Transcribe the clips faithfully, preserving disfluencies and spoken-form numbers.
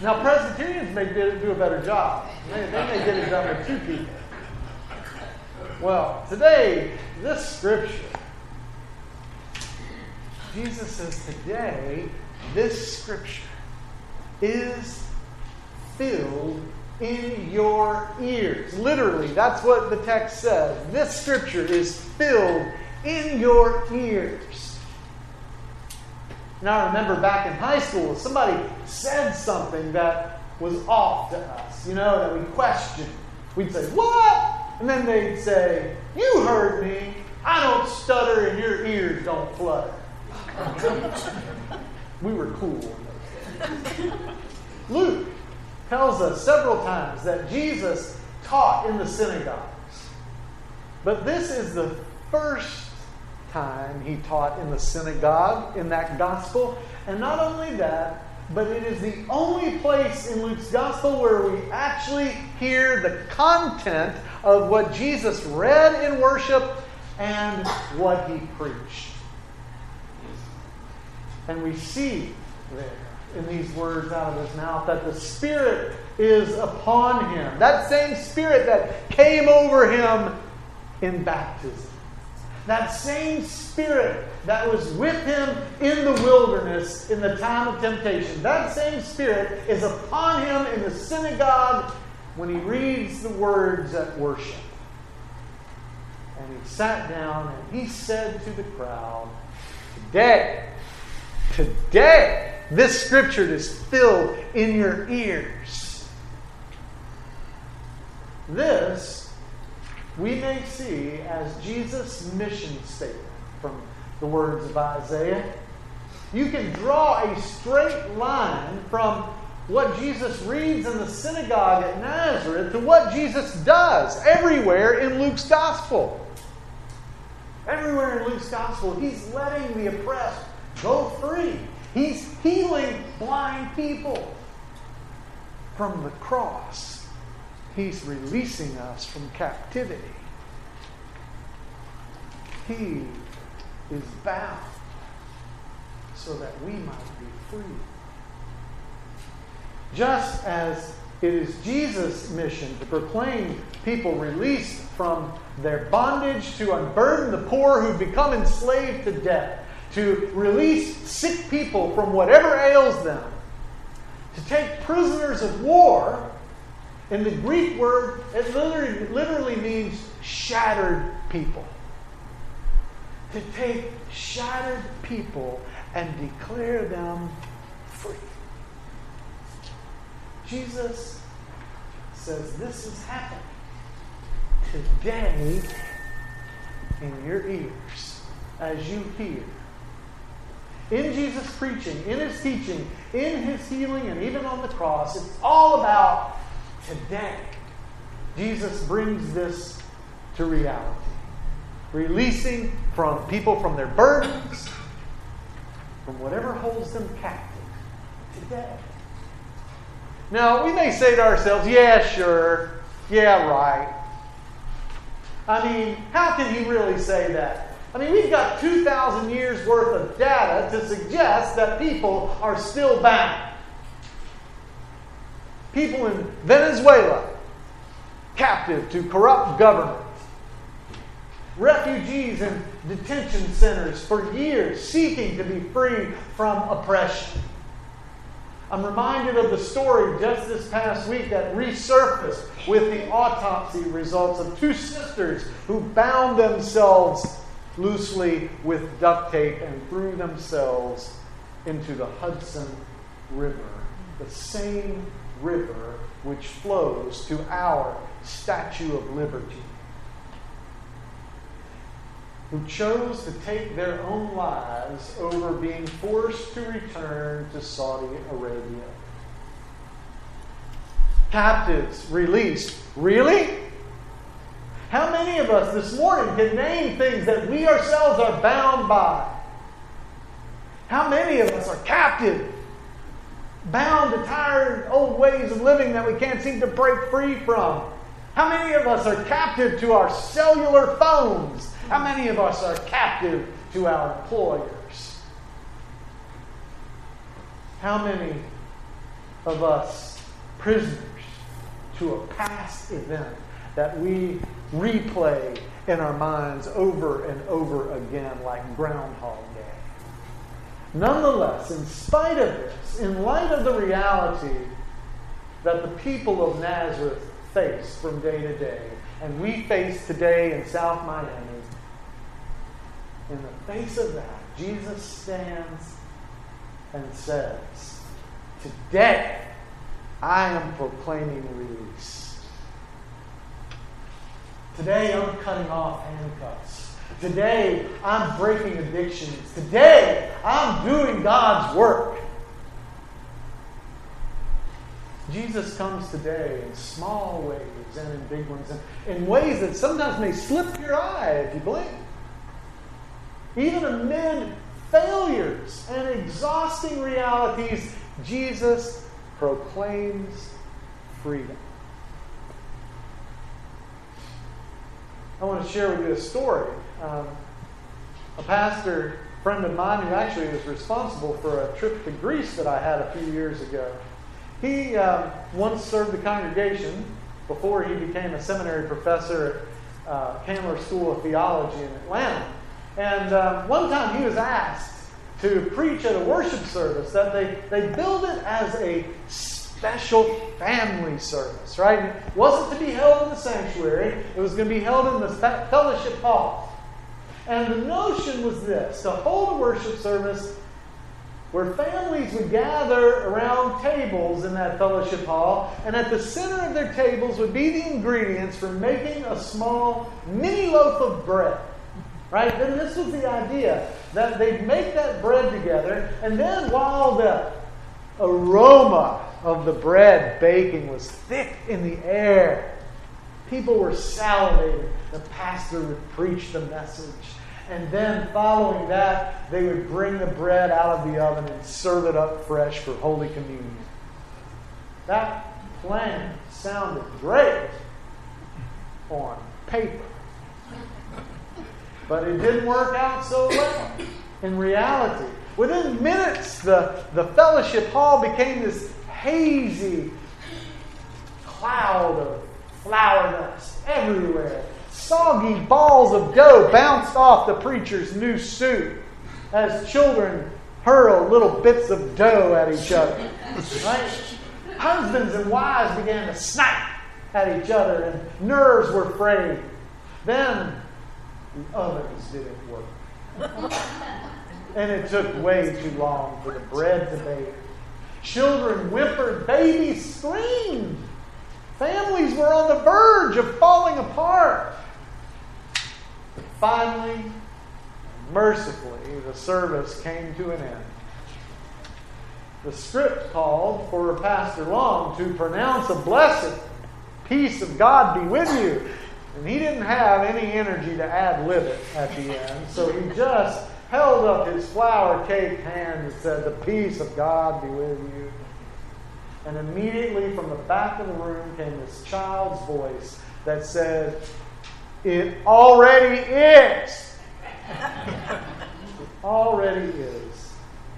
Now, Presbyterians may do a better job. They, they may get it done with two people. Well, today, this scripture, Jesus says today, this scripture is filled in your ears. Literally, that's what the text says. This scripture is filled in your ears. Now, I remember back in high school, somebody said something that was off to us, you know, that we questioned. We'd say, "What?" And then they'd say, "You heard me. I don't stutter and your ears don't flutter." We were cool. Luke tells us several times that Jesus taught in the synagogues. But this is the first time he taught in the synagogue in that gospel. And not only that, but it is the only place in Luke's gospel where we actually hear the content of what Jesus read in worship and what he preached. And we see there in these words out of his mouth that the Spirit is upon him. That same Spirit that came over him in baptism. That same Spirit that was with him in the wilderness in the time of temptation. That same Spirit is upon him in the synagogue when he reads the words at worship. And he sat down and he said to the crowd, Today, today, this scripture is filled in your ears. This we may see as Jesus' mission statement from the words of Isaiah. You can draw a straight line from what Jesus reads in the synagogue at Nazareth to what Jesus does everywhere in Luke's gospel. Everywhere in Luke's gospel, he's letting the oppressed go free. He's healing blind people. From the cross, he's releasing us from captivity. He is bound so that we might be free. Just as it is Jesus' mission to proclaim people released from their bondage, to unburden the poor who've become enslaved to death, to release sick people from whatever ails them, to take prisoners of war. In the Greek word, it literally, literally means shattered people. To take shattered people and declare them free. Jesus says this is happening today in your ears as you hear. In Jesus' preaching, in his teaching, in his healing, and even on the cross, it's all about today. Jesus brings this to reality. Releasing from people from their burdens, from whatever holds them captive today. Now, we may say to ourselves, yeah, sure, yeah, right. I mean, how can he really say that? I mean, we've got two thousand years worth of data to suggest that people are still bound. People in Venezuela, captive to corrupt government. Refugees in detention centers for years seeking to be free from oppression. I'm reminded of the story just this past week that resurfaced with the autopsy results of two sisters who bound themselves loosely with duct tape and threw themselves into the Hudson River, the same river which flows to our Statue of Liberty, who chose to take their own lives over being forced to return to Saudi Arabia. Captives released. Really? How many of us this morning can name things that we ourselves are bound by? How many of us are captive? Bound to tired old ways of living that we can't seem to break free from? How many of us are captive to our cellular phones? How many of us are captive to our employers? How many of us prisoners to a past event that we replay in our minds over and over again like Groundhog Day. Nonetheless, in spite of this, in light of the reality that the people of Nazareth face from day to day, and we face today in South Miami, in the face of that, Jesus stands and says, today I am proclaiming release. Today I'm cutting off handcuffs. Today I'm breaking addictions. Today I'm doing God's work. Jesus comes today in small ways and in big ones, and in ways that sometimes may slip your eye if you blink. Even amid failures and exhausting realities, Jesus proclaims freedom. I want to share with you a story. Um, a pastor friend of mine who actually was responsible for a trip to Greece that I had a few years ago. He um, once served the congregation before he became a seminary professor at uh, Candler School of Theology in Atlanta. And um, one time he was asked to preach at a worship service that they, they billed it as a special family service, right? It wasn't to be held in the sanctuary. It was going to be held in the fellowship hall. And the notion was this, to hold a worship service where families would gather around tables in that fellowship hall, and at the center of their tables would be the ingredients for making a small mini loaf of bread. Right? Then this was the idea, that they'd make that bread together, and then while the aroma of the bread baking was thick in the air, people were salivating. The pastor would preach the message. And then following that, they would bring the bread out of the oven and serve it up fresh for Holy Communion. That plan sounded great on paper. But it didn't work out so well in reality. Within minutes, the, the fellowship hall became this hazy cloud of flour dust everywhere. Soggy balls of dough bounced off the preacher's new suit as children hurled little bits of dough at each other. Right? Husbands and wives began to snap at each other, and nerves were frayed. Then the ovens didn't work. And it took way too long for the bread to bake. Children whimpered, babies screamed. Families were on the verge of falling apart. But finally, mercifully, the service came to an end. The script called for Pastor Long to pronounce a blessing. Peace of God be with you. And he didn't have any energy to ad-lib it at the end, so he just held up his flour-caked hand and said, the peace of God be with you. And immediately from the back of the room came this child's voice that said, it already is. It already is.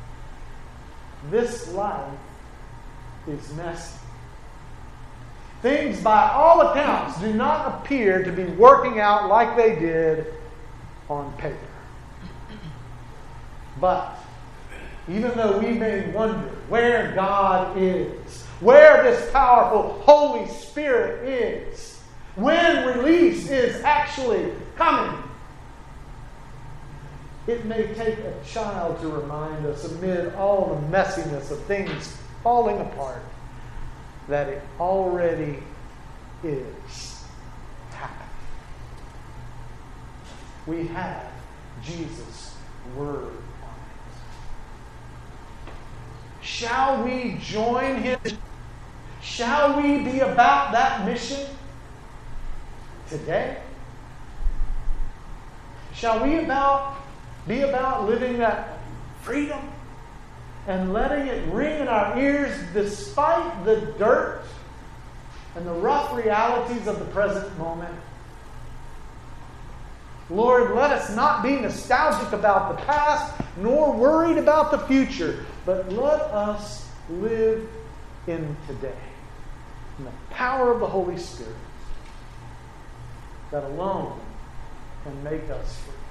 This life is messy. Things, by all accounts, do not appear to be working out like they did on paper. But even though we may wonder where God is, where this powerful Holy Spirit is, when release is actually coming, it may take a child to remind us amid all the messiness of things falling apart that it already is happening. We have Jesus' word on it. Shall we join him? Shall we be about that mission today? Shall we about be about living that freedom and letting it ring in our ears despite the dirt and the rough realities of the present moment? Lord, let us not be nostalgic about the past nor worried about the future, but let us live in today. And the power of the Holy Spirit that alone can make us free.